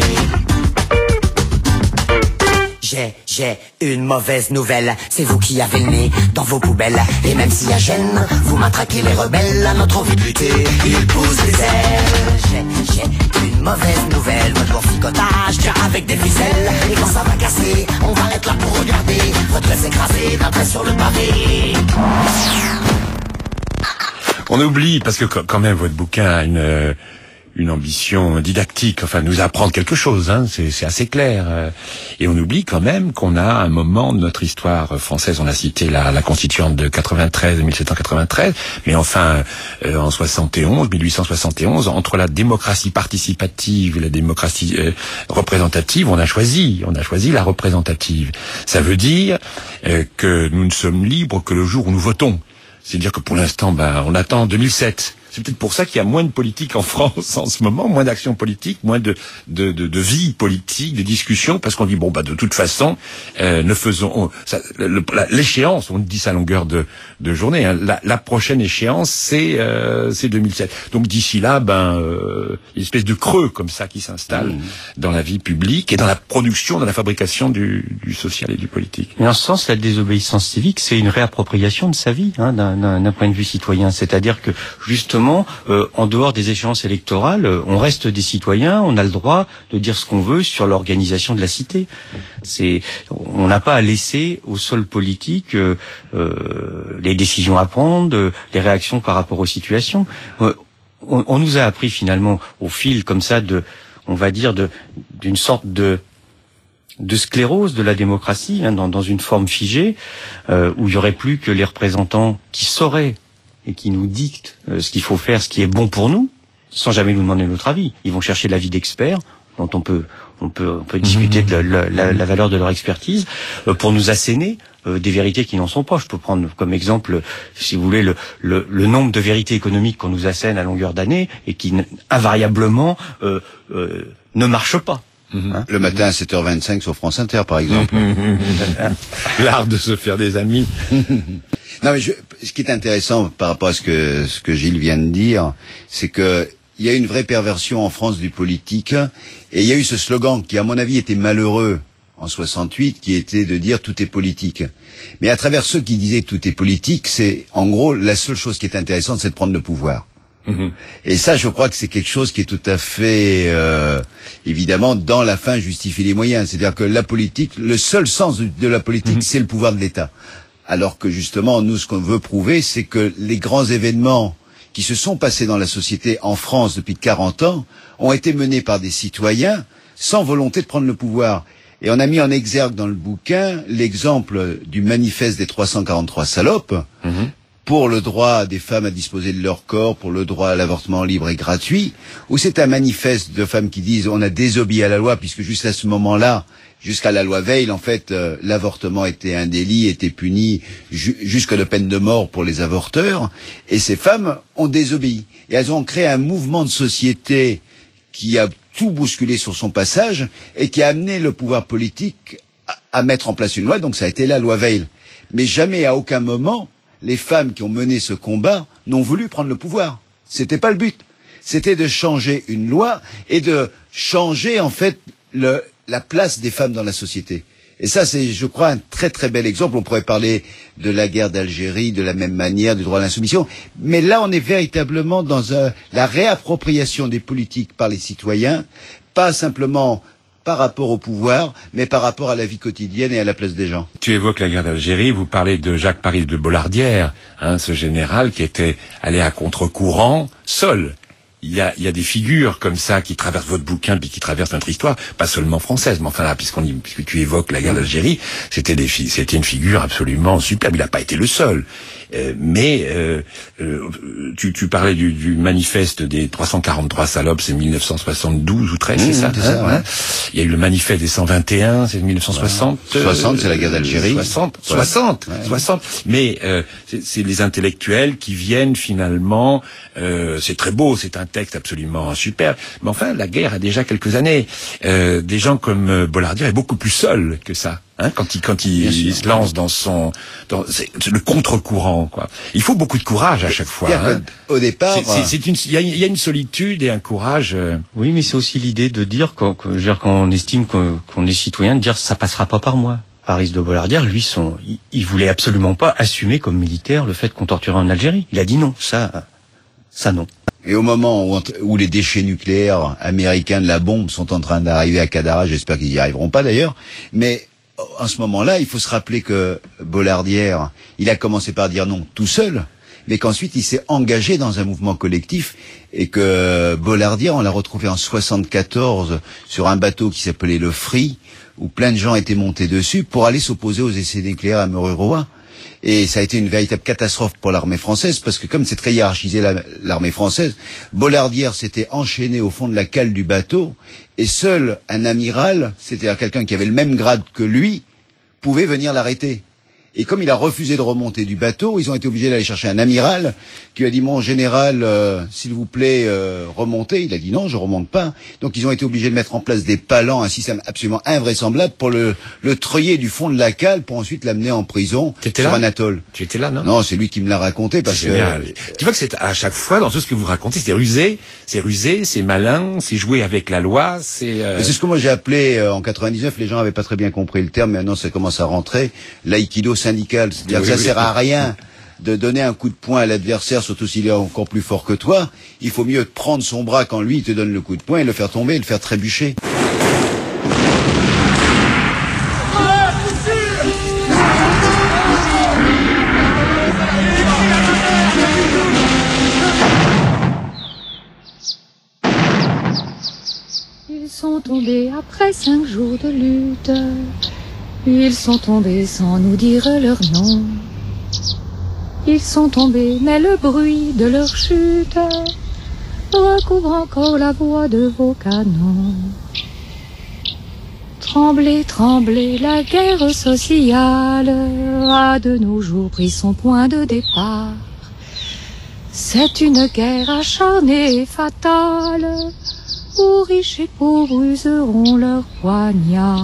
J'ai, j'ai une mauvaise nouvelle, c'est vous qui avez le nez dans vos poubelles. Et même s'il y a gêne, vous matraquez les rebelles, à notre envie de lutter, ils poussent les ailes. J'ai, j'ai une mauvaise nouvelle, votre boursicotage tient avec des ficelles. Et quand ça va casser, on va être là pour regarder votre laisse écrasée d'un trait sur le pavé. On oublie, parce que quand même votre bouquin a une... une ambition didactique, enfin nous apprendre quelque chose, hein, c'est, c'est assez clair. Et on oublie quand même qu'on a un moment de notre histoire française, on a cité la, la constituante de quatre-vingt-treize, mille sept cent quatre-vingt-treize, mais enfin euh, en soixante et onze, mille huit cent soixante et onze, entre la démocratie participative et la démocratie euh, représentative, on a choisi, on a choisi la représentative. Ça veut dire euh, que nous ne sommes libres que le jour où nous votons. C'est-à-dire que pour l'instant, ben, on attend deux mille sept C'est peut-être pour ça qu'il y a moins de politique en France en ce moment, moins d'action politique, moins de, de, de, de vie politique, de discussion, parce qu'on dit bon bah de toute façon, euh, ne faisons on, ça, le, la, l'échéance, on dit ça à longueur de, de journée. Hein, la, la prochaine échéance, c'est euh, c'est deux mille sept. Donc d'ici là, ben euh, une espèce de creux comme ça qui s'installe mmh. dans la vie publique et dans la production, dans la fabrication du, du social et du politique. Mais en ce sens, la désobéissance civique, c'est une réappropriation de sa vie, hein, d'un, d'un, d'un point de vue citoyen. C'est-à-dire que justement Euh, en dehors des échéances électorales, euh, on reste des citoyens, on a le droit de dire ce qu'on veut sur l'organisation de la cité. C'est, on n'a pas à laisser au sol politique euh, euh, les décisions à prendre, euh, les réactions par rapport aux situations. Euh, on, on nous a appris finalement au fil comme ça de, on va dire de, d'une sorte de de sclérose de la démocratie, hein, dans, dans une forme figée, euh, où il y aurait plus que les représentants qui sauraient et qui nous dictent euh, ce qu'il faut faire, ce qui est bon pour nous, sans jamais nous demander notre avis. Ils vont chercher l'avis d'experts, dont on peut, on peut, on peut discuter de la, la, la valeur de leur expertise, euh, pour nous asséner euh, des vérités qui n'en sont pas. Je peux prendre comme exemple, si vous voulez, le, le, le nombre de vérités économiques qu'on nous assène à longueur d'année et qui invariablement euh, euh, ne marchent pas. Hein, le matin à sept heures vingt-cinq sur France Inter, par exemple. L'art de se faire des amis. Non, mais je, ce qui est intéressant par rapport à ce que ce que Gilles vient de dire, c'est que il y a une vraie perversion en France du politique, et il y a eu ce slogan qui, à mon avis, était malheureux en soixante-huit, qui était de dire tout est politique. Mais à travers ceux qui disaient tout est politique, c'est en gros la seule chose qui est intéressante, c'est de prendre le pouvoir. Mmh. Et ça, je crois que c'est quelque chose qui est tout à fait, euh, évidemment, dans la fin justifie les moyens. C'est-à-dire que la politique, le seul sens de la politique, mmh. c'est le pouvoir de l'État. Alors que justement, nous, ce qu'on veut prouver, c'est que les grands événements qui se sont passés dans la société en France depuis quarante ans ont été menés par des citoyens sans volonté de prendre le pouvoir. Et on a mis en exergue dans le bouquin l'exemple du manifeste des trois cent quarante-trois salopes, mmh. pour le droit des femmes à disposer de leur corps, pour le droit à l'avortement libre et gratuit, où c'est un manifeste de femmes qui disent on a désobéi à la loi, puisque juste à ce moment-là, jusqu'à la loi Veil, en fait, euh, l'avortement était un délit, était puni ju- jusqu'à la peine de mort pour les avorteurs, et ces femmes ont désobéi. Et elles ont créé un mouvement de société qui a tout bousculé sur son passage, et qui a amené le pouvoir politique à, à mettre en place une loi, donc ça a été la loi Veil. Mais jamais, à aucun moment, les femmes qui ont mené ce combat n'ont voulu prendre le pouvoir. C'était pas le but. C'était de changer une loi et de changer, en fait, le, la place des femmes dans la société. Et ça, c'est, je crois, un très très bel exemple. On pourrait parler de la guerre d'Algérie de la même manière, du droit à l'insoumission. Mais là, on est véritablement dans un, la réappropriation des politiques par les citoyens, pas simplement par rapport au pouvoir, mais par rapport à la vie quotidienne et à la place des gens. Tu évoques la guerre d'Algérie, vous parlez de Jacques-Paris de Bollardière, hein, ce général qui était allé à contre-courant, seul. Il y a, il y a des figures comme ça qui traversent votre bouquin, puis qui traversent notre histoire, pas seulement française, mais enfin là, puisqu'on dit, puisque tu évoques la guerre d'Algérie, c'était des, c'était une figure absolument superbe. Il n'a pas été le seul, euh, mais euh, euh, tu, tu parlais du, du manifeste des trois cent quarante-trois salopes, c'est mille neuf cent soixante-douze ou treize, mmh, c'est ça, c'est ça, ouais. hein. Il y a eu le manifeste des cent vingt et un, c'est mille neuf cent soixante. Ouais. soixante, euh, c'est la guerre d'Algérie. soixante, soixante, ouais. soixante. Mais euh, c'est, c'est les intellectuels qui viennent finalement. Euh, c'est très beau, c'est un texte absolument superbe. Mais enfin, la guerre a déjà quelques années. Euh, des gens comme euh, Bollardière est beaucoup plus seul que ça. Hein, quand il quand il, il se lance dans son dans c'est, c'est le contre-courant, quoi. Il faut beaucoup de courage à chaque fois. Hein. Au départ, c'est, c'est, c'est une il y a, y a une solitude et un courage. Euh... Oui, mais c'est aussi l'idée de dire quand, quand, quand on estime qu'on, qu'on est citoyen, de dire ça passera pas par moi. Paris de Bollardière, lui, son, il, il voulait absolument pas assumer comme militaire le fait qu'on torturait en Algérie. Il a dit non, ça, ça non. Et au moment où, où les déchets nucléaires américains de la bombe sont en train d'arriver à Kadara, j'espère qu'ils n'y arriveront pas d'ailleurs, mais en ce moment-là, il faut se rappeler que Bollardière, il a commencé par dire non tout seul, mais qu'ensuite il s'est engagé dans un mouvement collectif, et que Bollardière, on l'a retrouvé en soixante-quatorze sur un bateau qui s'appelait le Free, où plein de gens étaient montés dessus pour aller s'opposer aux essais nucléaires à Mururoa. Et ça a été une véritable catastrophe pour l'armée française, parce que comme c'est très hiérarchisé la, l'armée française, Bollardière s'était enchaîné au fond de la cale du bateau, et seul un amiral, c'est-à-dire quelqu'un qui avait le même grade que lui, pouvait venir l'arrêter. Et comme il a refusé de remonter du bateau, ils ont été obligés d'aller chercher un amiral qui lui a dit, mon général, euh, s'il vous plaît, euh, remontez. Il a dit non, je remonte pas. Donc ils ont été obligés de mettre en place des palans, un système absolument invraisemblable pour le, le treuiller du fond de la cale pour ensuite l'amener en prison sur là un atoll. Tu étais là, non? Non, c'est lui qui me l'a raconté parce que... Tu vois que c'est à chaque fois, dans tout ce que vous racontez, c'est rusé, c'est rusé, c'est malin, c'est jouer avec la loi, c'est... Euh... C'est ce que moi j'ai appelé, euh, en quatre-vingt-dix-neuf, les gens avaient pas très bien compris le terme, mais maintenant ça commence à rentrer, l'aïkido syndical. C'est-à-dire oui, que ça oui. sert à rien de donner un coup de poing à l'adversaire, surtout s'il est encore plus fort que toi. Il faut mieux prendre son bras quand lui il te donne le coup de poing et le faire tomber, et le faire trébucher. Ils sont tombés après cinq jours de lutte. Ils sont tombés sans nous dire leur nom. Ils sont tombés, mais le bruit de leur chute recouvre encore la voix de vos canons. Tremblez, tremblez, la guerre sociale a de nos jours pris son point de départ. C'est une guerre acharnée et fatale, où riches et pauvres useront leurs poignards.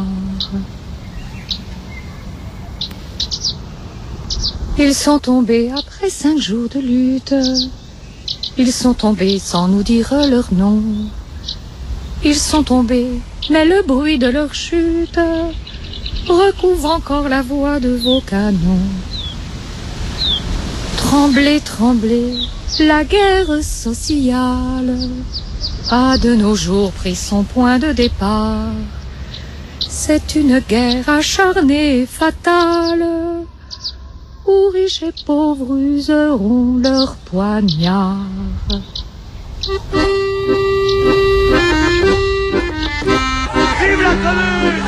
Ils sont tombés après cinq jours de lutte. Ils sont tombés sans nous dire leur nom. Ils sont tombés, mais le bruit de leur chute recouvre encore la voix de vos canons. Tremblez, tremblez, la guerre sociale a de nos jours pris son point de départ. C'est une guerre acharnée et fatale, où riches et pauvres useront leurs poignards. Vive la commune!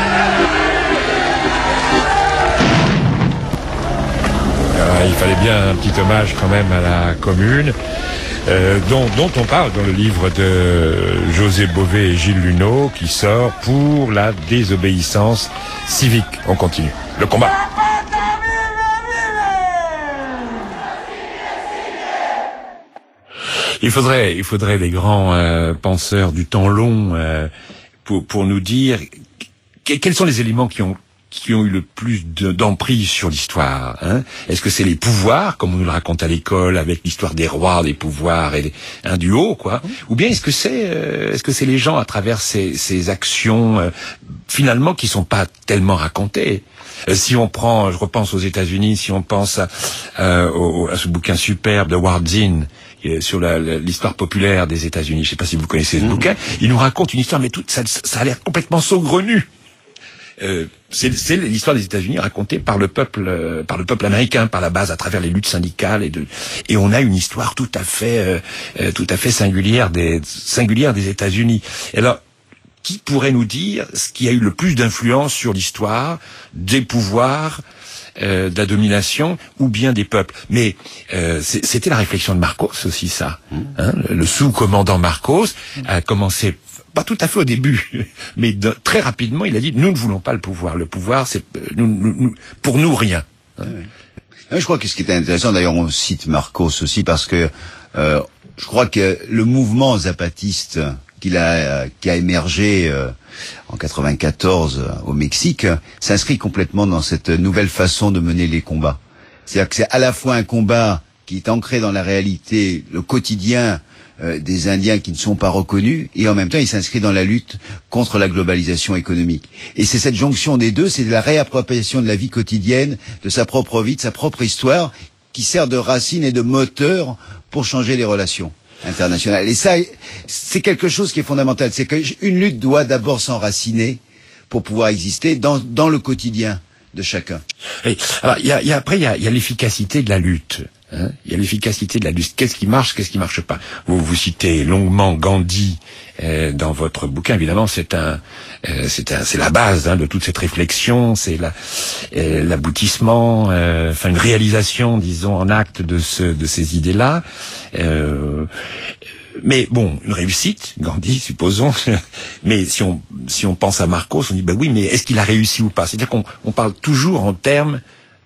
Ah, il fallait bien un petit hommage quand même à la commune, euh, dont, dont on parle dans le livre de José Bové et Gilles Luneau, qui sort pour la désobéissance civique. On continue. Le combat. Il faudrait, il faudrait des grands euh, penseurs du temps long euh, pour, pour nous dire que, quels sont les éléments qui ont qui ont eu le plus de, d'emprise sur l'histoire, hein. Est-ce que c'est les pouvoirs, comme on nous le raconte à l'école, avec l'histoire des rois, des pouvoirs et des, hein, du haut, quoi, ou bien est-ce que c'est, euh, est-ce que c'est les gens à travers ces, ces actions, euh, finalement, qui sont pas tellement racontées. Euh, si on prend, je repense aux États-Unis, si on pense à, euh, au, à ce bouquin superbe de Howard Zinn sur la, la, l'histoire populaire des États-Unis, je sais pas si vous connaissez ce mmh. bouquin, il nous raconte une histoire, mais tout ça, ça a l'air complètement saugrenu. Euh, c'est, c'est l'histoire des États-Unis racontée par le peuple, euh, par le peuple américain, par la base, à travers les luttes syndicales et de, et on a une histoire tout à fait, euh, euh, tout à fait singulière des, singulière des États-Unis. Et alors, qui pourrait nous dire ce qui a eu le plus d'influence sur l'histoire des pouvoirs, euh, de la domination ou bien des peuples? Mais euh, c'était la réflexion de Marcos aussi, ça. Hein, le, le sous-commandant Marcos a commencé. Pas tout à fait au début, mais de, très rapidement, il a dit, nous ne voulons pas le pouvoir. Le pouvoir, c'est nous, nous, pour nous rien. Hein. Oui. Je crois que ce qui est intéressant, d'ailleurs, on cite Marcos aussi, parce que euh, je crois que le mouvement zapatiste qu'il a, qui a émergé euh, en quatre-vingt-quatorze au Mexique s'inscrit complètement dans cette nouvelle façon de mener les combats. C'est-à-dire que c'est à la fois un combat qui est ancré dans la réalité, le quotidien Euh, des Indiens qui ne sont pas reconnus, et en même temps il s'inscrit dans la lutte contre la globalisation économique. Et c'est cette jonction des deux, c'est la réappropriation de la vie quotidienne, de sa propre vie, de sa propre histoire, qui sert de racine et de moteur pour changer les relations internationales. Et ça, c'est quelque chose qui est fondamental, c'est qu'une lutte doit d'abord s'enraciner pour pouvoir exister dans, dans le quotidien de chacun. Oui. Alors, y a, y a, après, il y a, y a l'efficacité de la lutte. Hein, il y a l'efficacité de la lutte. Qu'est-ce qui marche, qu'est-ce qui marche pas? Vous vous citez longuement Gandhi euh, dans votre bouquin. Évidemment, c'est un, euh, c'est un, c'est la base hein, de toute cette réflexion. C'est la, euh, l'aboutissement, euh, enfin une réalisation, disons, en acte de ce, de ces idées-là. Euh, mais bon, une réussite, Gandhi, supposons. Mais si on, si on pense à Marcos, on dit bah oui, mais est-ce qu'il a réussi ou pas? C'est-à-dire qu'on, on parle toujours en termes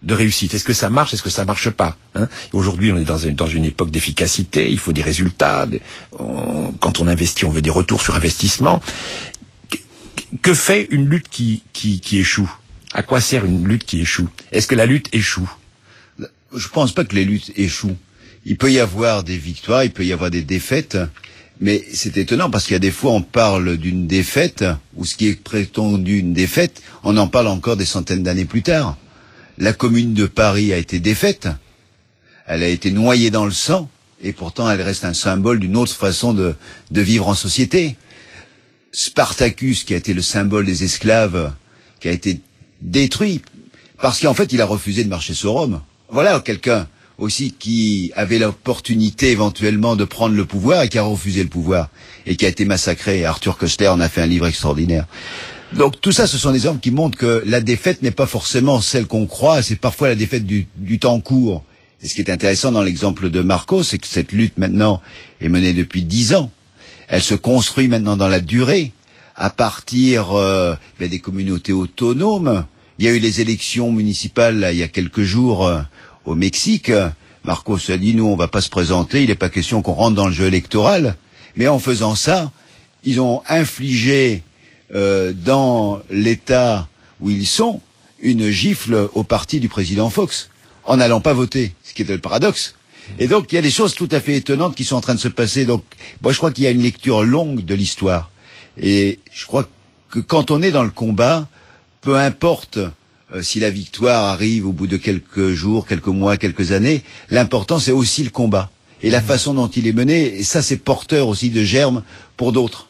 de réussite. Est-ce que ça marche? Est-ce que ça marche pas, hein? Aujourd'hui, on est dans une, dans une époque d'efficacité. Il faut des résultats. Des, on, quand on investit, on veut des retours sur investissement. Que, que fait une lutte qui, qui, qui échoue? À quoi sert une lutte qui échoue? Est-ce que la lutte échoue? Je pense pas que les luttes échouent. Il peut y avoir des victoires, il peut y avoir des défaites, mais c'est étonnant parce qu'il y a des fois on parle d'une défaite, ou ce qui est prétendu une défaite, on en parle encore des centaines d'années plus tard. La Commune de Paris a été défaite, elle a été noyée dans le sang, et pourtant elle reste un symbole d'une autre façon de, de vivre en société. Spartacus, qui a été le symbole des esclaves, qui a été détruit, parce qu'en fait il a refusé de marcher sur Rome. Voilà quelqu'un aussi qui avait l'opportunité éventuellement de prendre le pouvoir et qui a refusé le pouvoir et qui a été massacré. Arthur Koestler en a fait un livre extraordinaire. Donc tout ça, ce sont des exemples qui montrent que la défaite n'est pas forcément celle qu'on croit, c'est parfois la défaite du, du temps court. Et ce qui est intéressant dans l'exemple de Marco, c'est que cette lutte maintenant est menée depuis dix ans. Elle se construit maintenant dans la durée, à partir euh, ben, des communautés autonomes. Il y a eu les élections municipales là, il y a quelques jours euh, au Mexique. Marcos a dit, nous on va pas se présenter, il n'est pas question qu'on rentre dans le jeu électoral. Mais en faisant ça, ils ont infligé euh, dans l'État où ils sont une gifle au parti du président Fox, en n'allant pas voter, ce qui est le paradoxe. Et donc il y a des choses tout à fait étonnantes qui sont en train de se passer. Donc moi je crois qu'il y a une lecture longue de l'histoire. Et je crois que quand on est dans le combat, peu importe euh, si la victoire arrive au bout de quelques jours, quelques mois, quelques années, l'important c'est aussi le combat. Et la façon dont il est mené, et ça c'est porteur aussi de germes pour d'autres.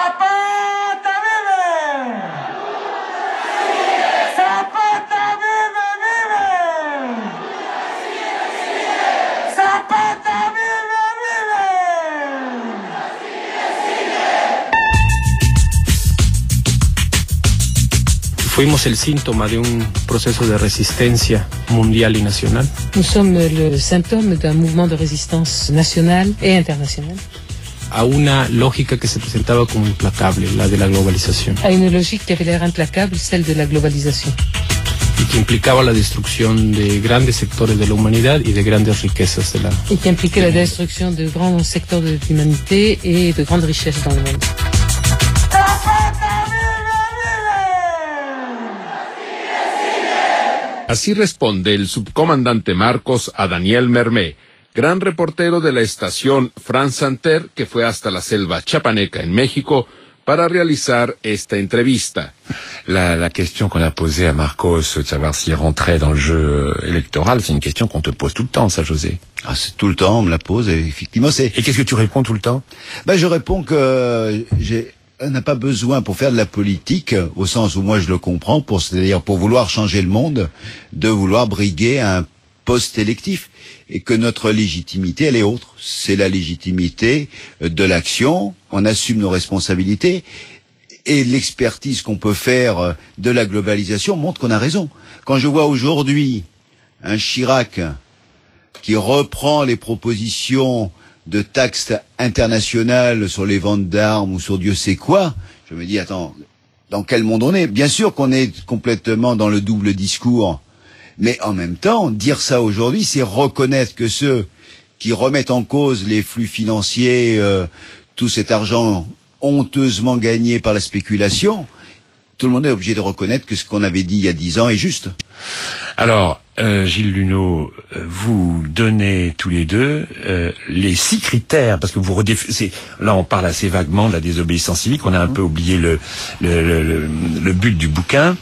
Fuimos el síntoma de un proceso de resistencia mundial y nacional. Nous sommes le symptôme d'un mouvement de résistance nationale et internationale. A una lógica que se presentaba como implacable, la de la globalización. A une logique qui avait l'air implacable, celle de la globalisation. Y que implicaba la destrucción de grandes sectores de la humanidad y de grandes riquezas de la... Et qui impliquait la destruction de grands secteurs de l'humanité et de grandes richesses dans le monde. Así responde el subcomandante Marcos a Daniel Mermé, gran reportero de la estación France Santer, que fue hasta la selva chapaneca en México para realizar esta entrevista. La, la question qu'on a posée à Marcos, de savoir s'il rentrait dans le jeu électoral, c'est une question qu'on te pose tout le temps, ça, José. Ah, c'est tout le temps, on me la pose, et effectivement, c'est... Et qu'est-ce que tu réponds tout le temps? Ben, je réponds que j'ai... On n'a pas besoin, pour faire de la politique, au sens où moi je le comprends, pour, c'est-à-dire pour vouloir changer le monde, de vouloir briguer un poste électif. Et que notre légitimité, elle est autre. C'est la légitimité de l'action, on assume nos responsabilités, et l'expertise qu'on peut faire de la globalisation montre qu'on a raison. Quand je vois aujourd'hui un Chirac qui reprend les propositions de taxes internationales sur les ventes d'armes ou sur Dieu sait quoi, je me dis, attends, dans quel monde on est? Bien sûr qu'on est complètement dans le double discours, mais en même temps, dire ça aujourd'hui, c'est reconnaître que ceux qui remettent en cause les flux financiers, euh, tout cet argent honteusement gagné par la spéculation, tout le monde est obligé de reconnaître que ce qu'on avait dit il y a dix ans est juste. Alors, euh, Gilles Luneau, vous donnez tous les deux euh, les six critères, parce que vous redéfinissez, là on parle assez vaguement de la désobéissance civique, on a un peu oublié le, le, le, le, le but du bouquin.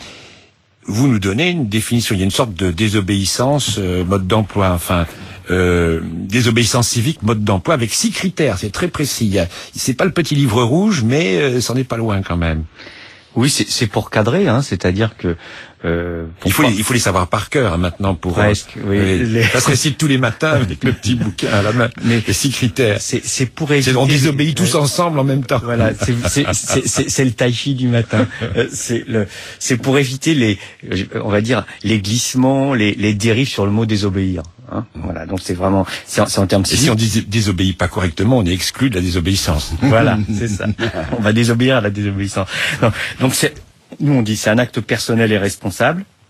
Vous nous donnez une définition, il y a une sorte de désobéissance, euh, mode d'emploi, enfin, euh, désobéissance civique, mode d'emploi, avec six critères, c'est très précis. C'est pas le petit livre rouge, mais euh, c'en est pas loin quand même. Oui, c'est, c'est pour cadrer, hein, c'est-à-dire que euh, il faut les, il faut les savoir par cœur hein, maintenant pour presque. Euh, oui, les, les... ça se récite tous les matins avec le petit bouquin à la main. Mais les six critères. C'est, c'est pour éviter. C'est, on désobéit tous ouais. ensemble en même temps. Voilà, c'est, c'est, c'est, c'est, c'est le tai chi du matin. c'est le, c'est pour éviter les, on va dire, les glissements, les, les dérives sur le mot désobéir. Hein, voilà, donc c'est vraiment, c'est en, c'est en termes. Et si on dés, désobéit pas correctement, on est exclu de la désobéissance. Voilà, c'est ça. On va désobéir à la désobéissance. Non, donc c'est, nous on dit c'est un acte personnel et responsable,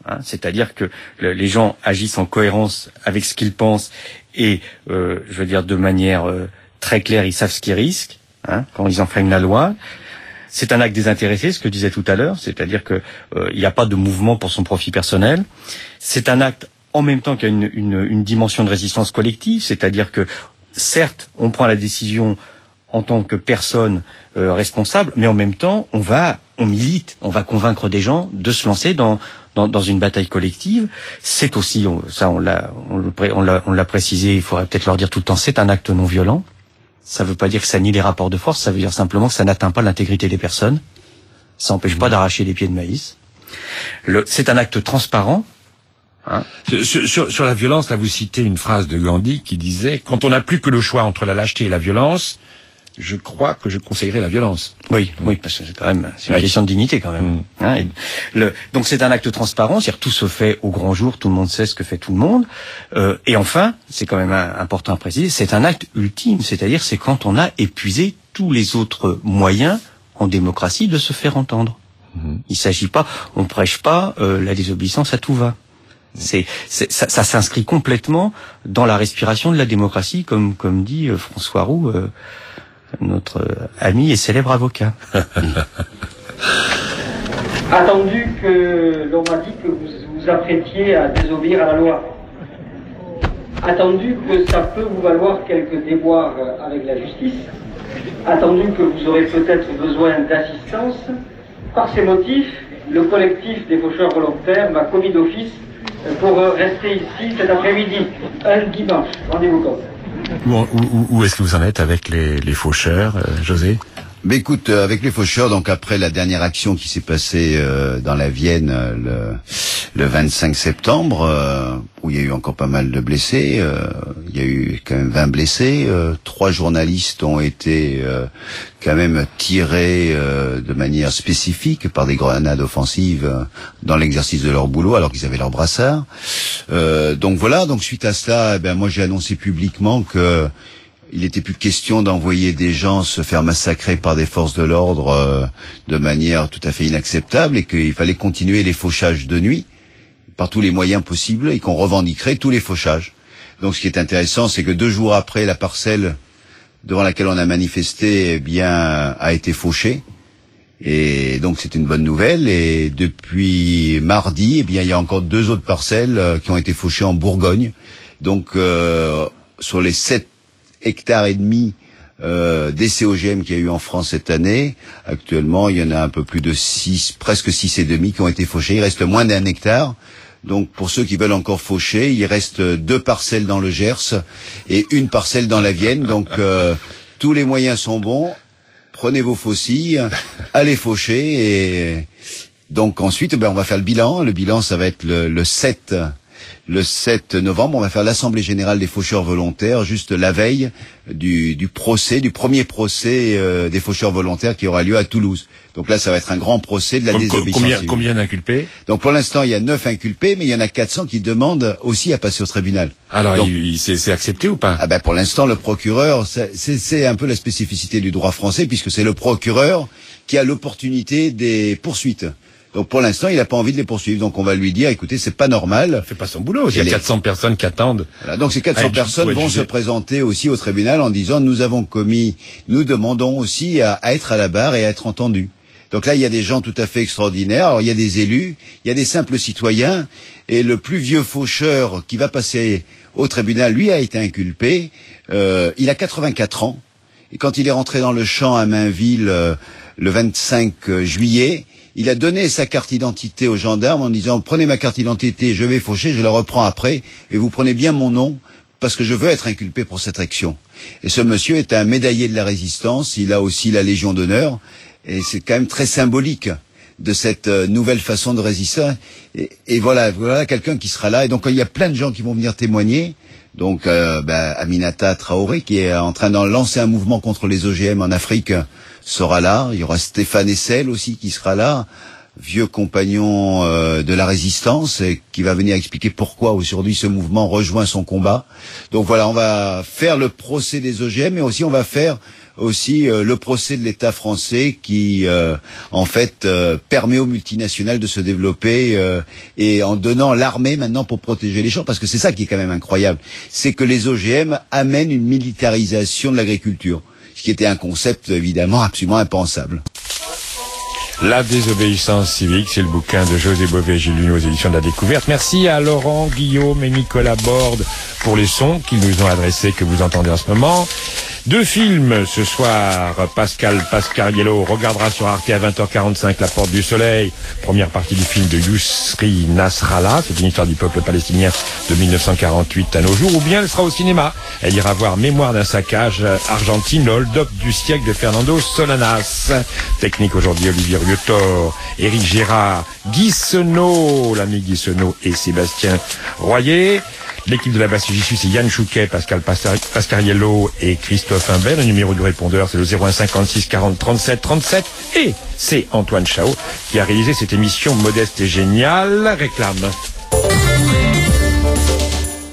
Hein, c'est-à-dire que le, les gens agissent en cohérence avec ce qu'ils pensent et, euh, je veux dire, de manière euh, très claire, ils savent ce qu'ils risquent hein, quand ils enfreignent la loi. C'est un acte désintéressé, ce que je disais tout à l'heure, c'est-à-dire que euh, il n'y a pas de mouvement pour son profit personnel. C'est un acte en même temps qu'il y a une, une, une dimension de résistance collective, c'est-à-dire que certes, on prend la décision en tant que personne euh, responsable, mais en même temps, on va, on milite, on va convaincre des gens de se lancer dans dans, dans une bataille collective. C'est aussi, on, ça, on l'a, on, on l'a, on l'a précisé. Il faudrait peut-être leur dire tout le temps, c'est un acte non violent. Ça ne veut pas dire que ça nie les rapports de force. Ça veut dire simplement que ça n'atteint pas l'intégrité des personnes. Ça n'empêche mmh. pas d'arracher les pieds de maïs. Le, c'est un acte transparent. Hein. Sur, sur, sur la violence, là, vous citez une phrase de Gandhi qui disait « Quand on n'a plus que le choix entre la lâcheté et la violence, je crois que je conseillerais la violence. » Oui, oui, parce que c'est quand même, c'est une oui. question de dignité quand même. Mmh. Hein, et le, donc c'est un acte transparent, c'est-à-dire tout se fait au grand jour, tout le monde sait ce que fait tout le monde. Euh, et enfin, c'est quand même un, important à préciser, c'est un acte ultime, c'est-à-dire c'est quand on a épuisé tous les autres moyens en démocratie de se faire entendre. Mmh. Il s'agit pas, on prêche pas euh, la désobéissance à tout va. C'est, c'est, ça, ça s'inscrit complètement dans la respiration de la démocratie, comme, comme dit euh, François Roux, euh, notre euh, ami et célèbre avocat. Attendu que l'on m'a dit que vous vous apprêtiez à désobéir à la loi, attendu que ça peut vous valoir quelques déboires avec la justice, attendu que vous aurez peut-être besoin d'assistance, par ces motifs, le collectif des faucheurs volontaires m'a commis d'office pour rester ici cet après-midi, un dimanche. Rendez-vous compte. Où, où, où est-ce que vous en êtes avec les, les faucheurs, euh, José? Mais écoute, euh, avec les faucheurs, donc après la dernière action qui s'est passée euh, dans la Vienne euh, le, le vingt-cinq septembre, euh, où il y a eu encore pas mal de blessés, euh, il y a eu quand même vingt blessés, euh, trois journalistes ont été euh, quand même tirés euh, de manière spécifique par des grenades offensives euh, dans l'exercice de leur boulot alors qu'ils avaient leur brassard. Euh, donc voilà, donc suite à cela, eh ben moi j'ai annoncé publiquement que il n'était plus question d'envoyer des gens se faire massacrer par des forces de l'ordre euh, de manière tout à fait inacceptable et qu'il fallait continuer les fauchages de nuit par tous les moyens possibles et qu'on revendiquerait tous les fauchages. Donc ce qui est intéressant, c'est que deux jours après, la parcelle devant laquelle on a manifesté eh bien, a été fauchée. Et donc c'est une bonne nouvelle. Et depuis mardi, eh bien, il y a encore deux autres parcelles euh, qui ont été fauchées en Bourgogne. Donc euh, sur les sept hectares et demi euh, des C O G M qu'il y a eu en France cette année. Actuellement, il y en a un peu plus de six, presque six et demi qui ont été fauchés. Il reste moins d'un hectare. Donc, pour ceux qui veulent encore faucher, il reste deux parcelles dans le Gers et une parcelle dans la Vienne. Donc, euh, tous les moyens sont bons. Prenez vos faucilles, allez faucher et donc ensuite, ben, on va faire le bilan. Le bilan, ça va être le, le sept. Le sept novembre, on va faire l'Assemblée Générale des Faucheurs Volontaires, juste la veille du, du procès, du premier procès euh, des Faucheurs Volontaires qui aura lieu à Toulouse. Donc là, ça va être un grand procès de la désobéissance combien, civile. Combien d'inculpés? Donc pour l'instant, il y a neuf inculpés, mais il y en a quatre cents qui demandent aussi à passer au tribunal. Alors, Donc, il, il, c'est, c'est accepté ou pas? Ah ben pour l'instant, le procureur, c'est, c'est un peu la spécificité du droit français, puisque c'est le procureur qui a l'opportunité des poursuites. Donc pour l'instant, il n'a pas envie de les poursuivre. Donc on va lui dire, écoutez, c'est pas normal. Il fait pas son boulot. Il y a quatre cents personnes qui attendent. Voilà, donc ces quatre cents ah, personnes vont se présenter aussi au tribunal en disant, nous avons commis, nous demandons aussi à, à être à la barre et à être entendus. Donc là, il y a des gens tout à fait extraordinaires. Alors il y a des élus, il y a des simples citoyens. Et le plus vieux faucheur qui va passer au tribunal, lui, a été inculpé. Euh, il a quatre-vingt-quatre ans. Et quand il est rentré dans le champ à Mainville euh, le vingt-cinq juillet, il a donné sa carte d'identité aux gendarmes en disant « Prenez ma carte d'identité, je vais faucher, je la reprends après, et vous prenez bien mon nom, parce que je veux être inculpé pour cette action. » Et ce monsieur est un médaillé de la résistance, il a aussi la Légion d'honneur, et c'est quand même très symbolique de cette euh, nouvelle façon de résister. Et, et voilà, voilà quelqu'un qui sera là, et donc il y a plein de gens qui vont venir témoigner. Donc euh, ben, Aminata Traoré, qui est en train de lancer un mouvement contre les O G M en Afrique, sera là. Il y aura Stéphane Hessel aussi qui sera là, vieux compagnon euh, de la résistance, et qui va venir expliquer pourquoi aujourd'hui ce mouvement rejoint son combat. Donc voilà, on va faire le procès des O G M, mais aussi on va faire aussi euh, le procès de l'État français qui, euh, en fait, euh, permet aux multinationales de se développer euh, et en donnant l'armée maintenant pour protéger les champs, parce que c'est ça qui est quand même incroyable, c'est que les O G M amènent une militarisation de l'agriculture, ce qui était un concept évidemment absolument impensable. La désobéissance civique, c'est le bouquin de José Bové-Gilles Luneau aux éditions de la Découverte. Merci à Laurent, Guillaume et Nicolas Borde pour les sons qu'ils nous ont adressés, que vous entendez en ce moment. Deux films ce soir. Pascal Pascariello regardera sur Arte à vingt heures quarante-cinq La Porte du Soleil, première partie du film de Yousri Nasrallah, c'est une histoire du peuple palestinien de mille neuf cent quarante-huit à nos jours, ou bien elle sera au cinéma. Elle ira voir Mémoire d'un saccage argentine, le hold-up du siècle de Fernando Solanas. Technique aujourd'hui, Olivier Riotor, Éric Gérard, Guy Senot, l'ami Guy Senot et Sébastien Royer. L'équipe de la basse J suis, c'est Yann Chouquet, Pascal Pascariello et Christophe Imbert. Le numéro du répondeur, c'est le zéro un cinquante-six quarante trente-sept trente-sept. Et c'est Antoine Chao qui a réalisé cette émission modeste et géniale. Réclame.